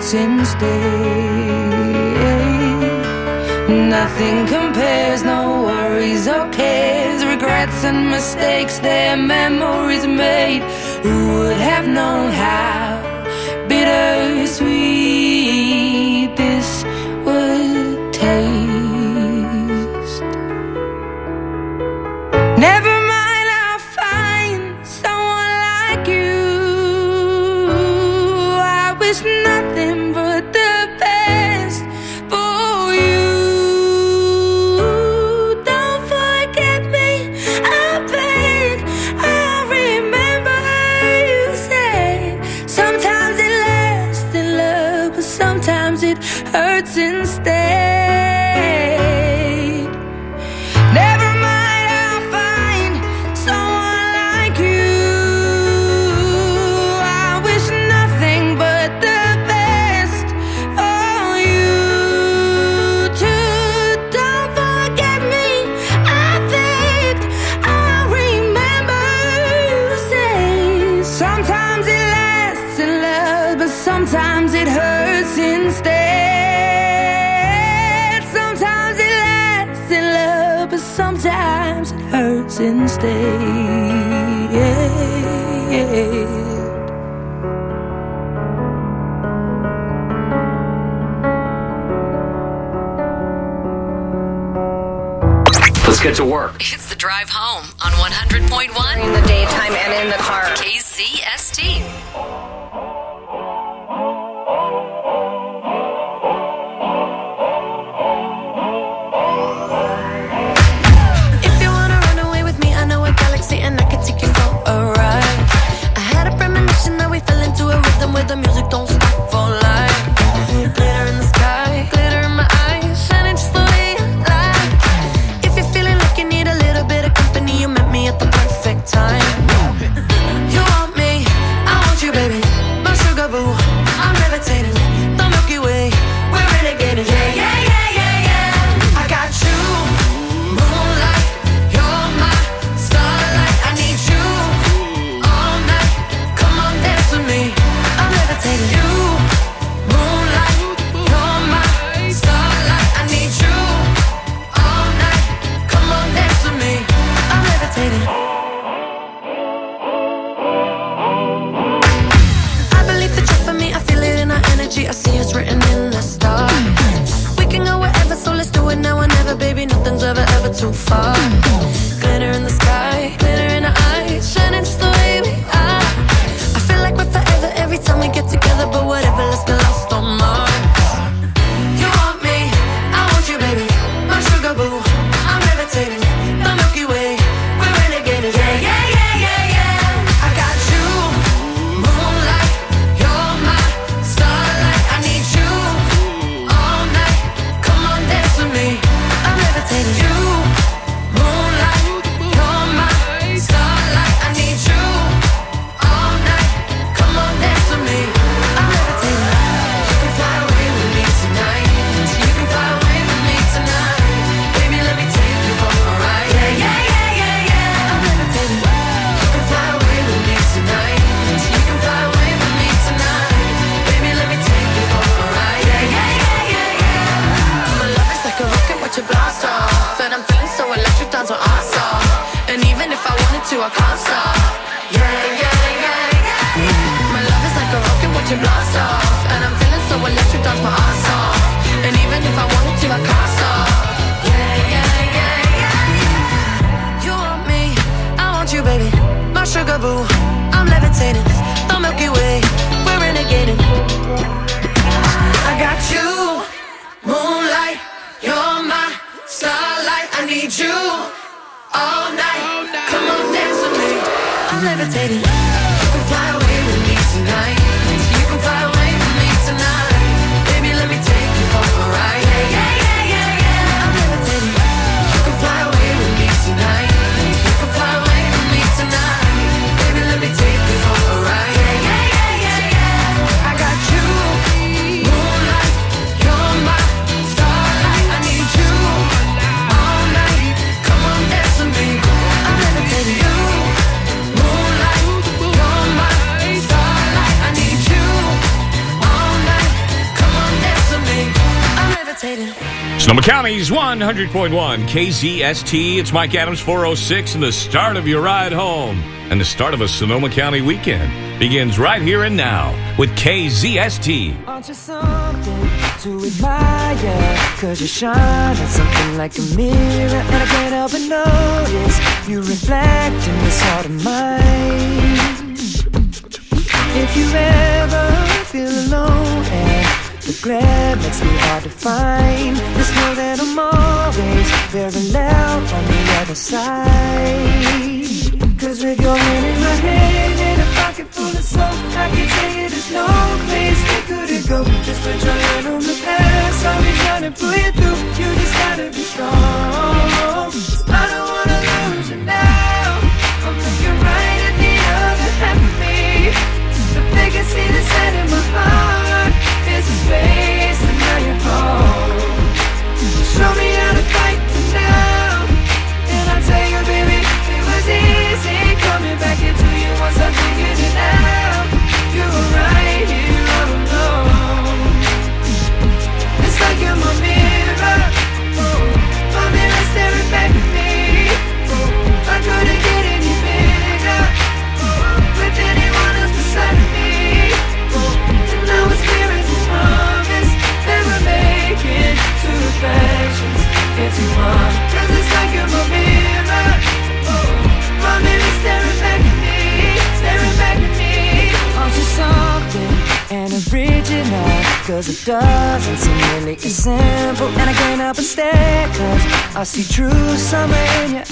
hurts instead. Nothing compares, no worries or cares, regrets and mistakes, their memories made. Who would have known how bittersweet this would taste? Never mind, I'll find someone like you. I wish nothing but the best for you. Don't forget me, I beg. I remember you said sometimes it lasts in love, but sometimes it hurts instead. Never mind, I'll find someone like you. I wish nothing but the best for you too. Don't forget me, I beg. I remember you say sometimes it lasts in love, but sometimes it hurts instead. Sometimes it lasts in love, but sometimes it hurts instead. Let's get to work. It's the drive home on 100.1 In the daytime and in the car. KCST. If you wanna run away with me, I know a galaxy and I can take you for a ride. I had a premonition that we fell into a rhythm where the music don't stop for life. Glitter in the sky, glitter in my eyes, shining just the way I like. If you're feeling like you need a little bit of company, you met me at the perfect time. You want me, I want you, baby. My sugar boo, I'm levitating. The Milky Way, we're renegading. Yeah, yeah, yeah, yeah, yeah. I got you, moonlight. You're my starlight. I need you all night. Come on, dance with me. I'm levitating. You, moonlight. You're my starlight. I need you all night. Come on, dance with me. I'm levitating. I believe that you're for me. I feel it in our energy. I see it's written in the stars. We can go wherever, so let's do it now or never, baby. Nothing's ever, ever too far. Glitter in the sky, glitter in our eyes, shining just the way we are. I feel like we're forever every time we get together, but whatever, let's get lost on Mars. You want me, I want you, baby. My sugar boo, I'm levitating. The Milky Way, we're renegading. Yeah, yeah, yeah, yeah, yeah. I got you, moonlight. You're my starlight. I need you all night. Come on, dance with me. I'm levitating. You, moonlight. You're my starlight. I need you all night. Come on, dance with me. I'm levitating. You can fly away with me tonight. You can fly away with me tonight. Baby, let me take you for a ride. Yeah, yeah, yeah, yeah, yeah. I'm levitating. You can fly away with me tonight. You can fly away with me tonight. Baby, let me take you for a ride. Yeah, yeah, yeah, yeah, yeah. My love is like a rocket, watch it blast off. And I'm feeling so electric, dance with us off. And even if I wanted to, I can't stop. Yeah, yeah, yeah, yeah. My love is like a rocket, watch it blast off. And I'm feeling so electric, dance my ass off. And even if I wanted to, I can't stop. Yeah, yeah, yeah, yeah. You want me, I want you, baby. My sugar boo, I'm levitating. The Milky Way, we're renegading. I got you, moonlight. You're my starlight. I need you all night. Come on, dance with me. I'm levitating. You can fly away with me tonight. You can fly away with me tonight. Baby, let me take you for a ride. Yeah, yeah, yeah, yeah, yeah. I'm levitating. You can fly away with me tonight. You can fly away with me tonight. Baby, let me take you for a ride. Yeah, yeah, yeah, yeah, yeah. I got you, moonlight. You're my starlight. I need you all night. Come on, dance with me. I'm levitating. You, moonlight. Sonoma County's 100.1 KZST. It's Mike Adams, 406, and the start of your ride home. And the start of a Sonoma County weekend begins right here and now with KZST. Aren't you something to admire? Cause you shine at something like a mirror, and I can't help but notice you reflect in this heart of mine. If you ever feel alone and the glare makes me hard to find, just know that I'm always very loud on the other side. Cause with your hand in my hand and a pocket full of soap, I can tell you there's no place we couldn't go. Just put your hand on the past, I'll be trying to pull you through. You just gotta be strong. I don't wanna lose you now. I'm looking right at the other half of me. If they can see the set in my heart, there's a space and now you're home. Show me how to fight for now, and I'll tell you, baby, it was easy coming back into you once I figured it out. You were right here all alone. It's like you're my mirror, my mirror staring back at me. I couldn't get any bigger with anyone else beside me. And now it's clear as this promise that we're making two reflections into one. Cause it's like you're my mirror, my mirror staring back at me, staring back at me. Aren't you something and original? Cause it doesn't seem really as simple, and I can't help but stare, cause I see true summer in your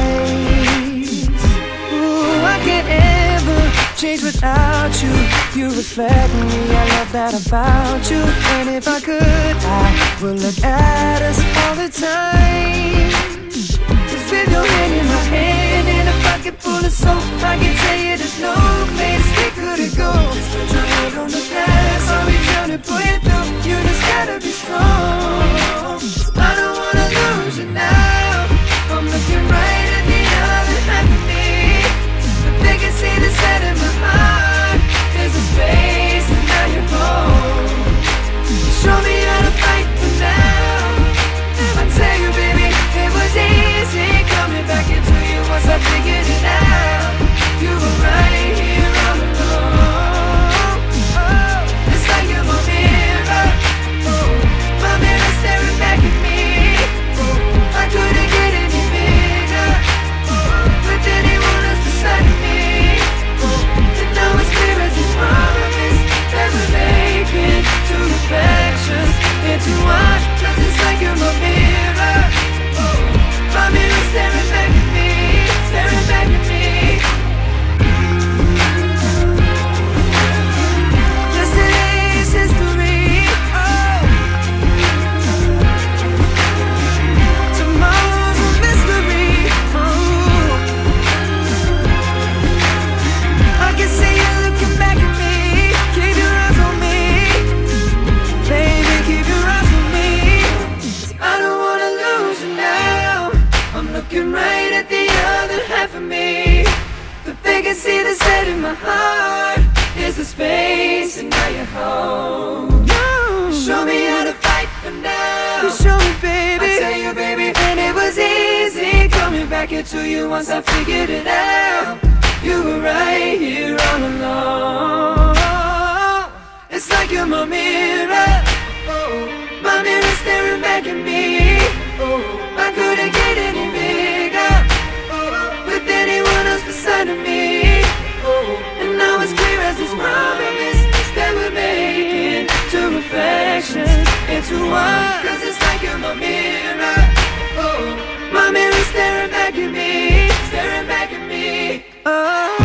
eyes. Ooh, I can't ever change without you. You reflect me, I love that about you. And if I could, I would look at us all the time. Just with your hand in my hand and a pocket full of soap, I can tell you there's no place we couldn't go. Just put your hand on the past, I'll be trying to pull you through. You just gotta be strong. I don't wanna lose you now. I'm looking right at the other half of me. If they can see the set in my heart, there's a space and now you're home. Show me how to fight for now. I tell you, baby, it was easy coming back into you once I figured it out. You were right here all alone. Oh, it's like you're my mirror, my mirror staring back at me. I couldn't get any bigger with anyone else beside me. And now it's clear as this promise that we're making two reflections into one. Cause it's like you're my mirror, my mirror staring back at me, staring back at me. Yesterday's history, tomorrow's a mystery. I can see you looking back at me. Keep your eyes on me, baby, keep your eyes on me. I don't wanna lose you now. I'm looking right at the other half of me. But they can see the set in my heart. There's the space and now you're home. Show me how to fight for now. You show me, baby. I tell you, baby, and it was easy coming back into you once I figured it out. You were right here all along. It's like you're my mirror, my mirror staring back at me. I couldn't get any bigger with anyone else beside of me. And now it's clear as this promise that we're making two reflections into one. Cause it's like you're my mirror, my mirror staring back at me, staring back at me. Oh.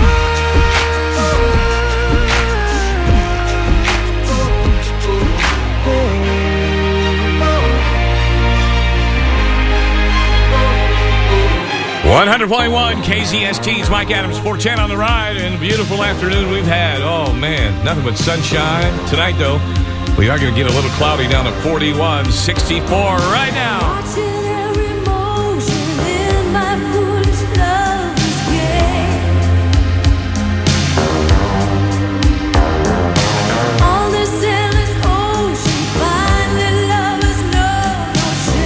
100.1 KZST's Mike Adams, 410 on the ride, and a beautiful afternoon we've had. Oh, man, nothing but sunshine. Tonight, though, we are going to get a little cloudy down to 41, 64 right now. Watching every motion in my foolish lover's game. On this endless ocean, finally lovers know no shame.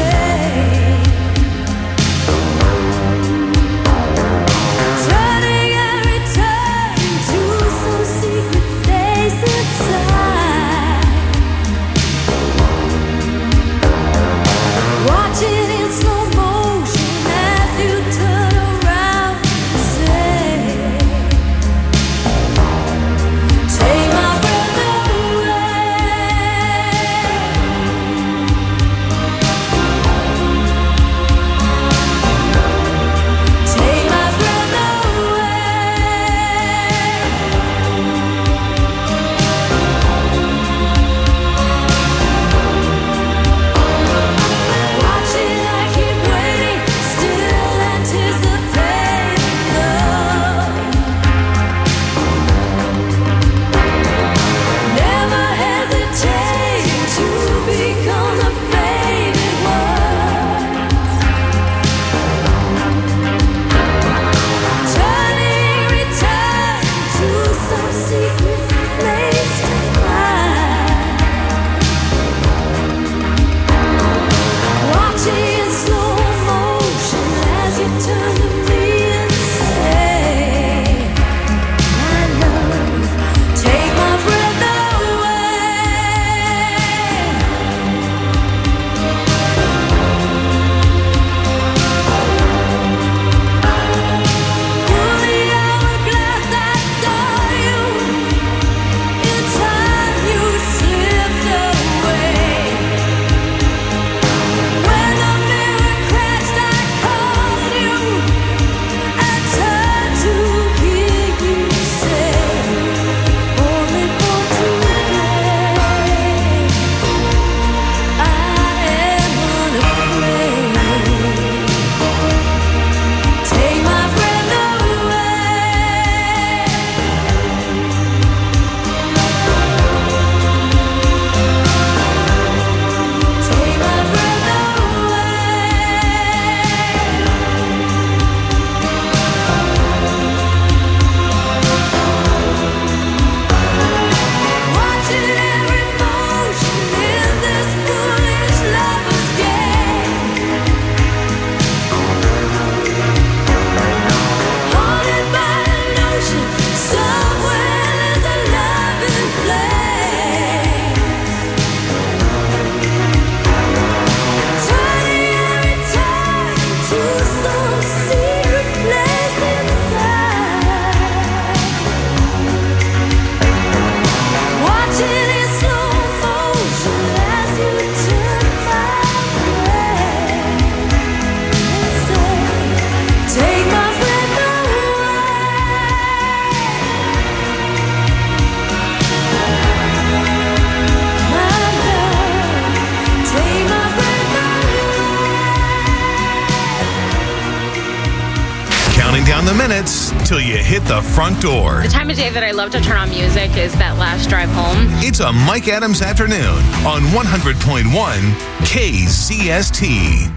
down the minutes till you hit the front door. The time of day that I love to turn on music is that last drive home. It's a Mike Adams afternoon on 100.1 KZST.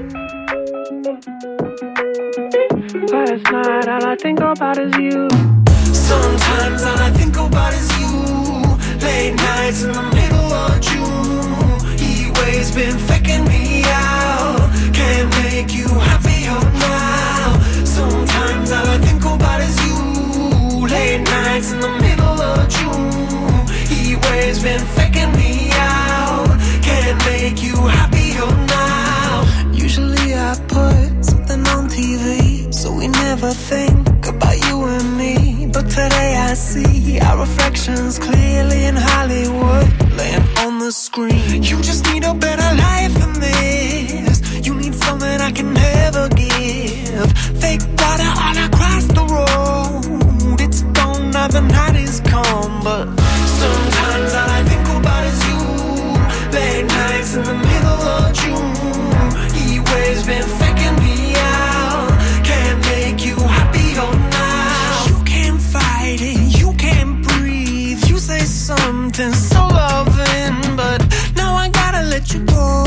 Last night, all I think about is you. Sometimes all I think about is you. Late nights in the middle of June. He always been faking me out. Can't make you happier now. Sometimes all I think about is you. Late nights in the middle of June. He always been faking me out. Can't make you happier now. Usually I put something on TV, so we never think about you and me. But today I see our reflections clearly in Hollywood, laying on the screen. You just need a better life than this. You need something I can never give. Fake water all across the road. It's gone now, the night is come. But sometimes all I think about is you. Late nights in the middle of June. He always been faking me out. Can't make you happier now. You can't fight it, you can't breathe. You say something so loving, but now I gotta let you go.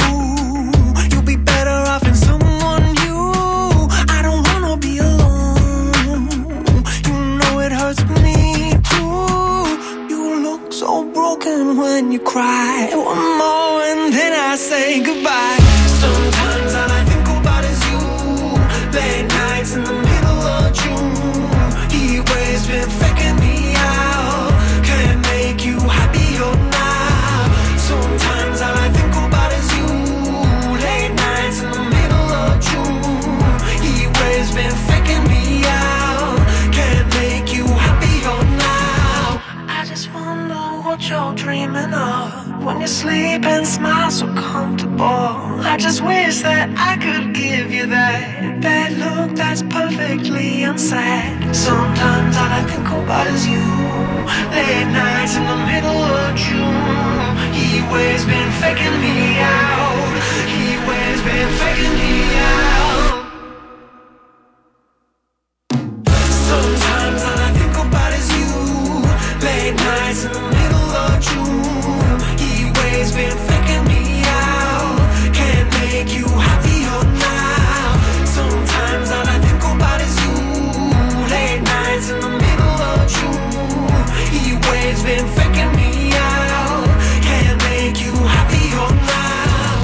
You'll be better off in someone new. I don't wanna be alone. You know it hurts me too. You look so broken when you cry. One more and then I say goodbye. Sometimes all I think about is you. Late nights in the middle of June. He always been faking me out. Can't make you happier now. Sometimes all I think about is you. Late nights in the middle of June. He always been faking me out. Can't make you happier now. I just wonder what you're dreaming of when you sleep and smile so comfortable. I just wish that I could give you that bad look that's perfectly unsaid. Sometimes all I think about is you. Late nights in the middle of June. He always been faking me out. He always been faking me out. Sometimes all I think about is you. Late nights in the middle of June. He always been faking me out. Can't make you happier now. Sometimes all I think about is you. Late nights in the middle of June. He always been faking me out. Can't make you happier now.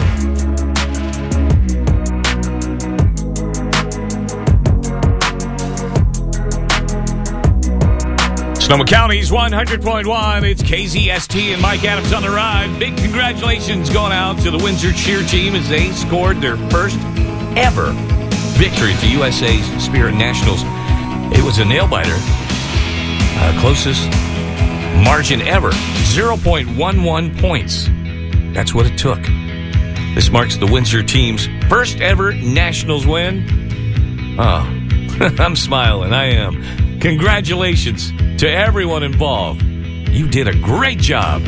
Sonoma County's 100.1. It's KZST and Mike Adams on the ride. Big congratulations going out to the Windsor cheer team as they scored their first ever victory at the USA's Spirit Nationals. It was a nail-biter. Closest margin ever. 0.11 points. That's what it took. This marks the Windsor team's first ever Nationals win. Oh, I'm smiling. I am. Congratulations to everyone involved. You did a great job.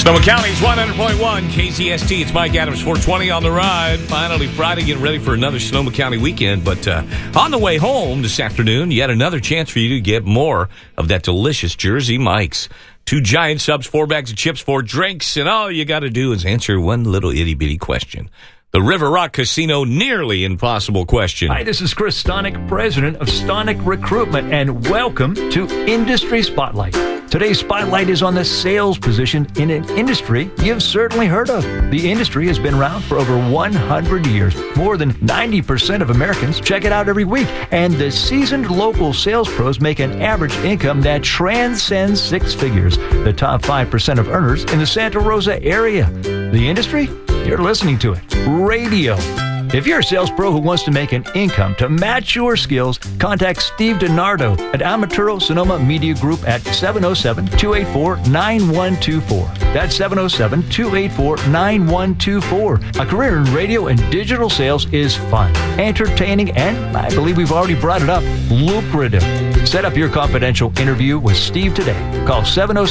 Sonoma County's 100.1 KZST. It's Mike Adams, 420 on the ride. Finally, Friday, getting ready for another Sonoma County weekend. But on the way home this afternoon, yet another chance for you to get more of that delicious Jersey Mike's. 2 giant subs, 4 bags of chips, 4 drinks, and all you got to do is answer one little itty-bitty question. The River Rock Casino nearly impossible question. Hi, this is Chris Stonick, president of Stonick Recruitment, and welcome to Industry Spotlight. Today's spotlight is on the sales position in an industry you've certainly heard of. The industry has been around for over 100 years. More than 90% of Americans check it out every week, and the seasoned local sales pros make an average income that transcends 6 figures. The top 5% of earners in the Santa Rosa area. The industry? You're listening to it. Radio. If you're a sales pro who wants to make an income to match your skills, contact Steve DiNardo at Amaturo Sonoma Media Group at 707-284-9124. That's 707-284-9124. A career in radio and digital sales is fun, entertaining, and I believe we've already brought it up, lucrative. Set up your confidential interview with Steve today. Call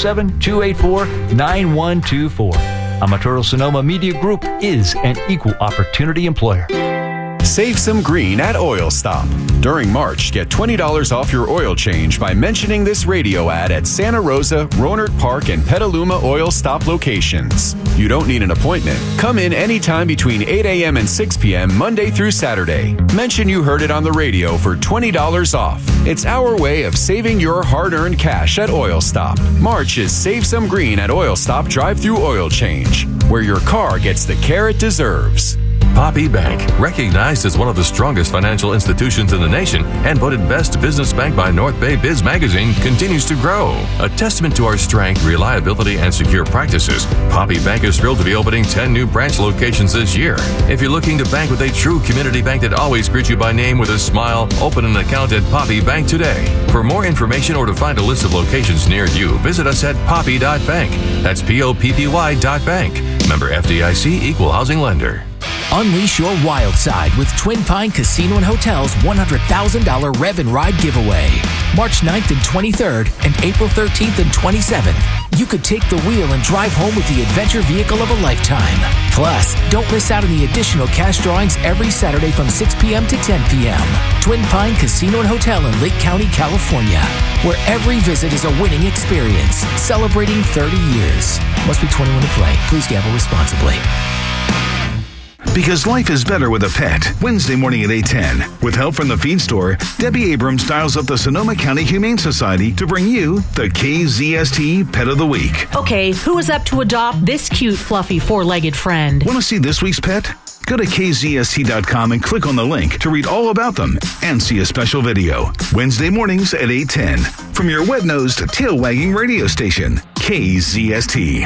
707-284-9124. Amaturo Sonoma Media Group is an equal opportunity employer. Save some green at Oil Stop. During March, get $20 off your oil change by mentioning this radio ad at Santa Rosa, Rohnert Park, and Petaluma Oil Stop locations. You don't need an appointment. Come in anytime between 8 a.m. and 6 p.m. Monday through Saturday. Mention you heard it on the radio for $20 off. It's our way of saving your hard-earned cash at Oil Stop. March is Save Some Green at Oil Stop drive-through oil change, where your car gets the care it deserves. Poppy Bank, recognized as one of the strongest financial institutions in the nation and voted best business bank by North Bay Biz Magazine, continues to grow. A testament to our strength, reliability, and secure practices, Poppy Bank is thrilled to be opening 10 new branch locations this year. If you're looking to bank with a true community bank that always greets you by name with a smile, open an account at Poppy Bank today. For more information or to find a list of locations near you, visit us at poppy.bank. That's POPPY.bank. Member FDIC, Equal Housing Lender. Unleash your wild side with Twin Pine Casino and Hotel's $100,000 Rev and Ride giveaway. March 9th and 23rd and April 13th and 27th. You could take the wheel and drive home with the adventure vehicle of a lifetime. Plus, don't miss out on the additional cash drawings every Saturday from 6 p.m. to 10 p.m. Twin Pine Casino and Hotel in Lake County, California, where every visit is a winning experience. Celebrating 30 years. Must be 21 to play. Please gamble responsibly. Because life is better with a pet. Wednesday morning at 8:10. With help from the feed store, Debbie Abrams dials up the Sonoma County Humane Society to bring you the KZST Pet of the Week. Okay, who is up to adopt this cute, fluffy, 4-legged friend? Want to see this week's pet? Go to KZST.com and click on the link to read all about them and see a special video. Wednesday mornings at 8:10. From your wet-nosed, tail-wagging radio station, KZST.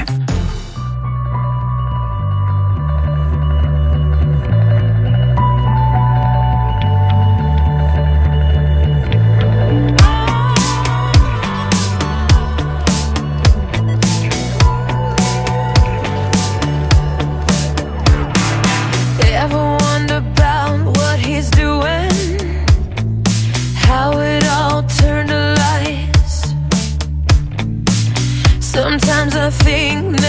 Sometimes I think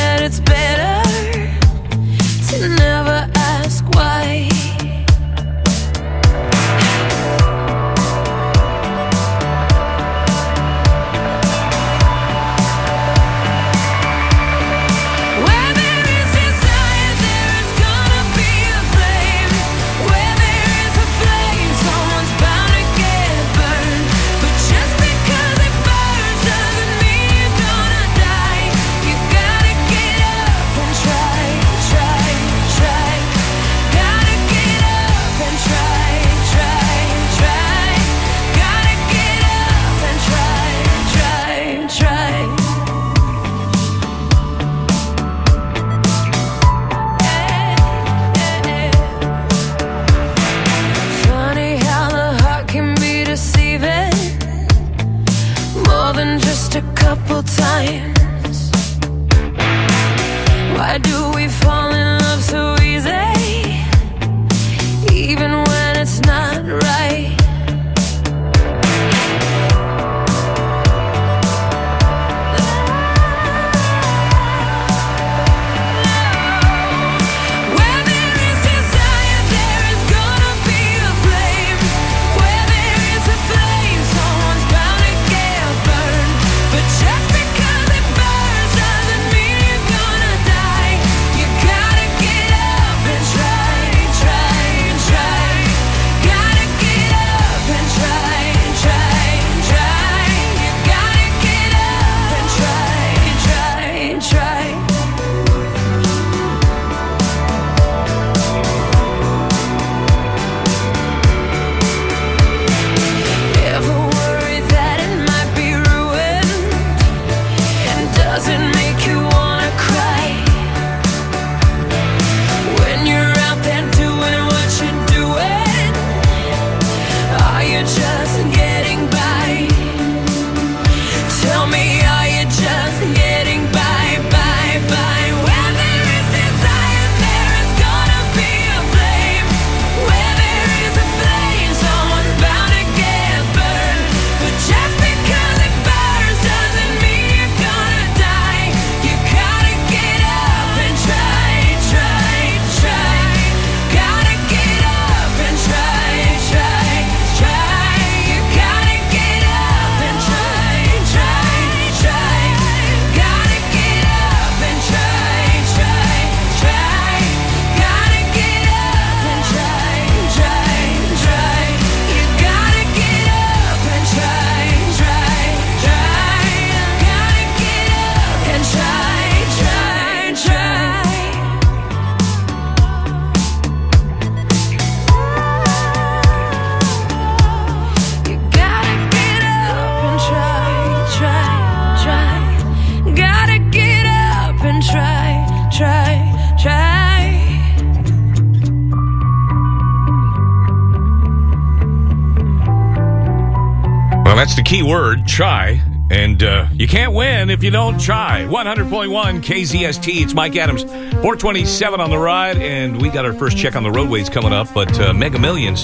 that's the key word, try. And you can't win if you don't try. 100.1 KZST. It's Mike Adams. 427 on the ride. And we got our first check on the roadways coming up. But Mega Millions,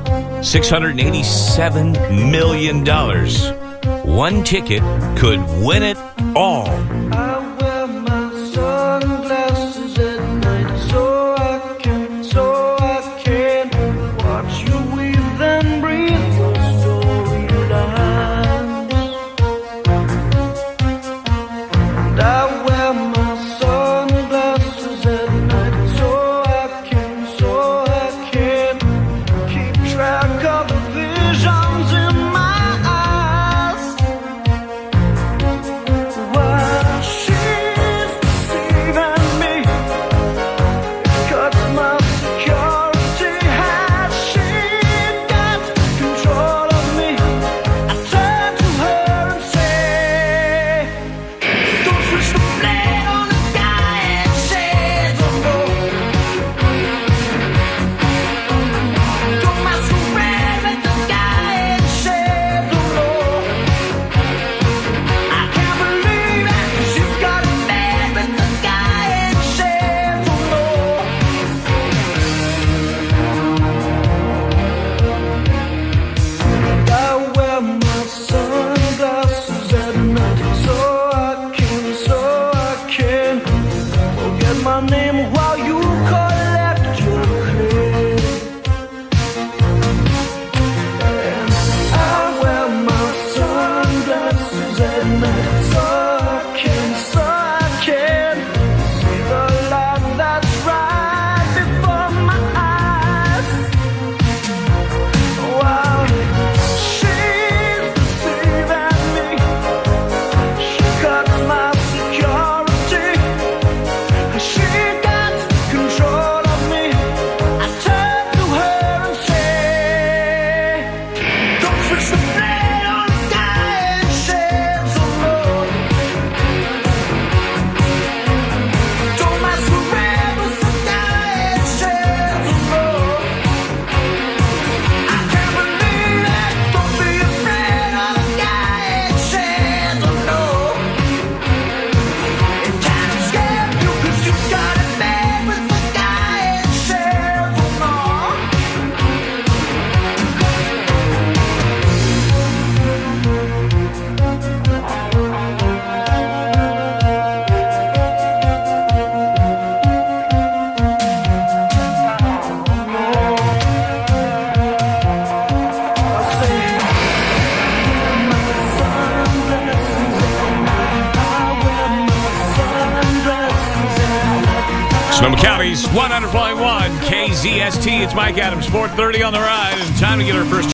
$687 million. One ticket could win it all. I wear my sunglasses at night so I can watch you weave and breathe your storylines. And I wear my sunglasses at night so I can keep track of the visions in my eyes. While she's deceiving me, cuts my security. Has she got control of me? I turn to her and say, don't switch the blade on the guy and shades of gold. Don't masquerade with the guy and shades of gold. I can't believe it, 'cause you've got a man with the guy and shades of gold. I wear my sunglasses at night so I can forget my name while you collect your credit. And I wear my sunglasses at night so I can see the light that's right before my eyes. While she's deceiving me, she cuts my security. She got control of me. I turn to her and say, don't switch the blade on the guy and shades of gold. Don't masquerade with the guy and shades of gold. I can't believe it. Don't be afraid of the guy and shades of gold. It can't escape you 'cause you got it made with the guy and shades of gold. Sonoma County's 100.1 KZST. It's Mike Adams, 4:30 on the ride. And time to get our first